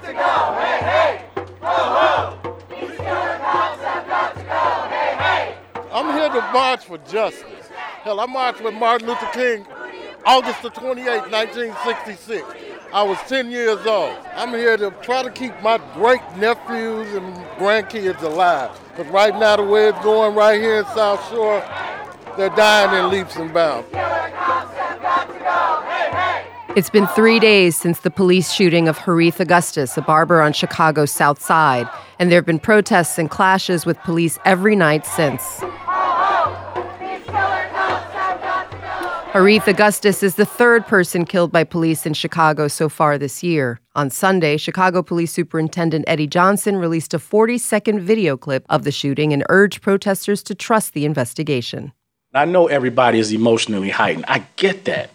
to go. Hey, hey. Ho, ho. These killer cops have got to go. Hey, hey. I'm here to march for justice. Hell, I marched with Martin Luther King August the 28th, 1966. I was 10 years old. I'm here to try to keep my great-nephews and grandkids alive. Because right now, the way it's going right here in South Shore, they're dying in leaps and bounds. It's been 3 days since the police shooting of Harith Augustus, a barber on Chicago's South Side, and there have been protests and clashes with police every night since. Harith Augustus is the third person killed by police in Chicago so far this year. On Sunday, Chicago Police Superintendent Eddie Johnson released a 40-second video clip of the shooting and urged protesters to trust the investigation. I know everybody is emotionally heightened. I get that.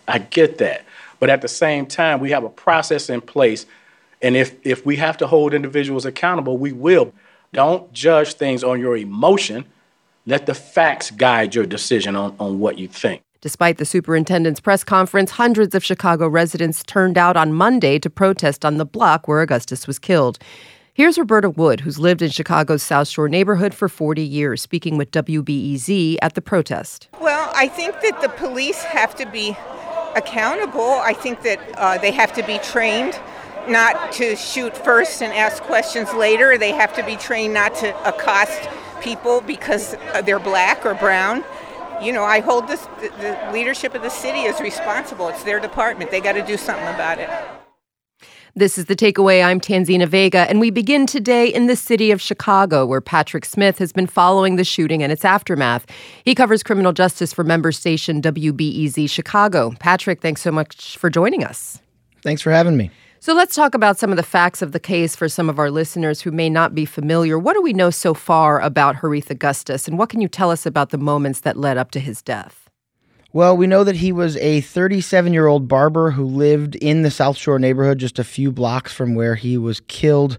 But at the same time, we have a process in place. And if we have to hold individuals accountable, we will. Don't judge things on your emotion. Let the facts guide your decision on what you think. Despite the superintendent's press conference, hundreds of Chicago residents turned out on Monday to protest on the block where Augustus was killed. Here's Roberta Wood, who's lived in Chicago's South Shore neighborhood for 40 years, speaking with WBEZ at the protest. Well, I think that the police have to be accountable. I think that they have to be trained not to shoot first and ask questions later. They have to be trained not to accost people because they're black or brown. You know, I hold the leadership of the city as responsible. It's their department. They got to do something about it. This is The Takeaway. I'm Tanzina Vega, and we begin today in the city of Chicago, where Patrick Smith has been following the shooting and its aftermath. He covers criminal justice for member station WBEZ Chicago. Patrick, thanks so much for joining us. Thanks for having me. So let's talk about some of the facts of the case for some of our listeners who may not be familiar. What do we know so far about Harith Augustus, and what can you tell us about the moments that led up to his death? Well, we know that he was a 37-year-old barber who lived in the South Shore neighborhood just a few blocks from where he was killed.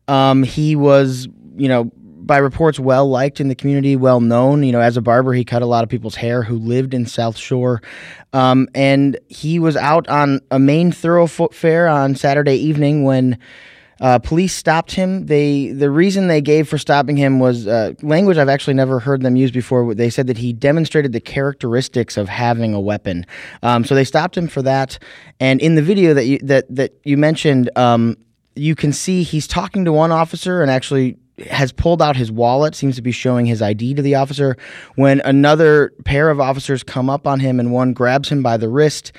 He was, by reports, well-liked in the community, well-known. As a barber, he cut a lot of people's hair who lived in South Shore. And he was out on a main thoroughfare on Saturday evening when police stopped him. The reason they gave for stopping him was language I've actually never heard them use before. They said that he demonstrated the characteristics of having a weapon. So they stopped him for that. And in the video that you mentioned, you can see he's talking to one officer and actually has pulled out his wallet, seems to be showing his ID to the officer, when another pair of officers come up on him and one grabs him by the wrist.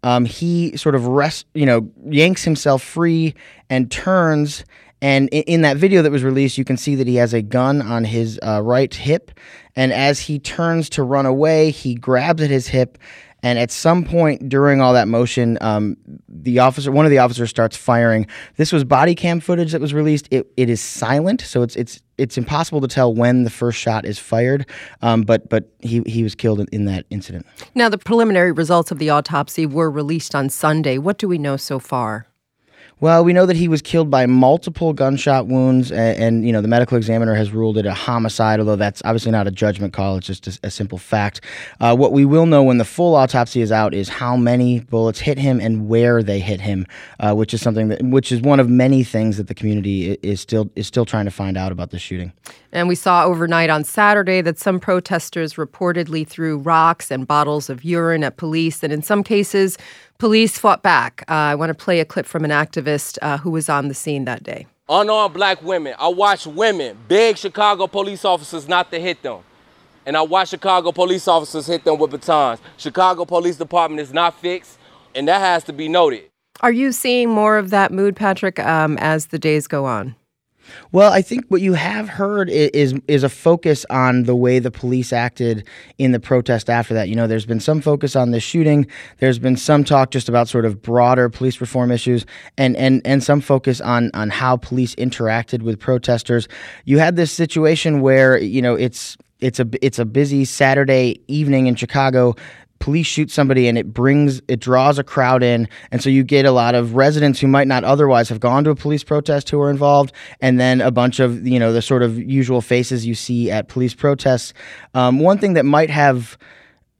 He sort of yanks himself free and turns. And in that video that was released, you can see that he has a gun on his right hip. And as he turns to run away, he grabs at his hip. And at some point during all that motion, one of the officers starts firing. This was body cam footage that was released. It is silent, so it's impossible to tell when the first shot is fired. But he was killed in that incident. Now, the preliminary results of the autopsy were released on Sunday. What do we know so far? Well, we know that he was killed by multiple gunshot wounds, and the medical examiner has ruled it a homicide, although that's obviously not a judgment call. It's just a simple fact. What we will know when the full autopsy is out is how many bullets hit him and where they hit him, which is one of many things that the community is still trying to find out about the shooting. And we saw overnight on Saturday that some protesters reportedly threw rocks and bottles of urine at police, and in some cases, police fought back. I want to play a clip from an activist who was on the scene that day. Unarmed black women. I watch women beg Chicago police officers not to hit them. And I watch Chicago police officers hit them with batons. Chicago Police Department is not fixed, and that has to be noted. Are you seeing more of that mood, Patrick, as the days go on? Well, I think what you have heard is a focus on the way the police acted in the protest after that. There's been some focus on this shooting. There's been some talk just about sort of broader police reform issues and some focus on how police interacted with protesters. You had this situation where, it's a busy Saturday evening in Chicago. Police shoot somebody and it draws a crowd in, and so you get a lot of residents who might not otherwise have gone to a police protest who are involved, and then a bunch of the sort of usual faces you see at police protests. One thing that might have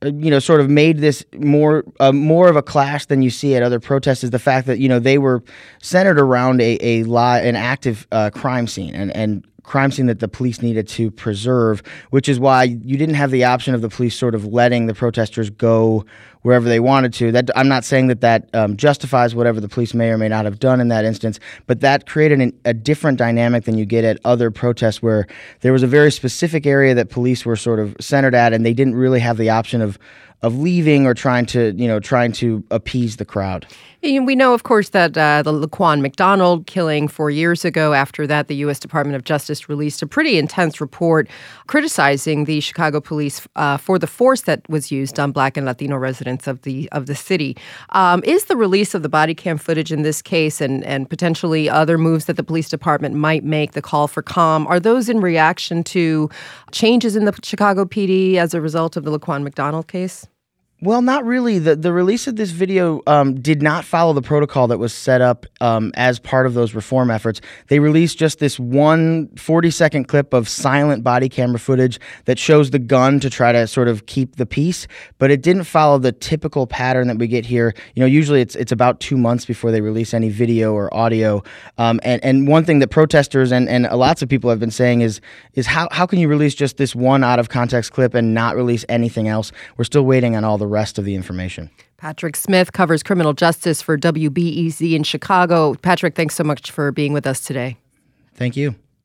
sort of made this more of a clash than you see at other protests is the fact that, they were centered around an active crime scene and crime scene that the police needed to preserve, which is why you didn't have the option of the police sort of letting the protesters go wherever they wanted to. That I'm not saying that justifies whatever the police may or may not have done in that instance, but that created a different dynamic than you get at other protests where there was a very specific area that police were sort of centered at, and they didn't really have the option of leaving or trying to appease the crowd. We know, of course, that the Laquan McDonald killing 4 years ago. After that, the U.S. Department of Justice released a pretty intense report criticizing the Chicago police for the force that was used on Black and Latino residents of the city. Is the release of the body cam footage in this case and potentially other moves that the police department might make, the call for calm, are those in reaction to changes in the Chicago PD as a result of the Laquan McDonald case? Well, not really. The release of this video did not follow the protocol that was set up as part of those reform efforts. They released just this 40-second clip of silent body camera footage that shows the gun to try to sort of keep the peace, but it didn't follow the typical pattern that we get here. Usually it's about 2 months before they release any video or audio. And one thing that protesters and lots of people have been saying is how can you release just this one out of context clip and not release anything else? We're still waiting on all the rest of the information. Patrick Smith covers criminal justice for WBEZ in Chicago. Patrick, thanks so much for being with us today. Thank you.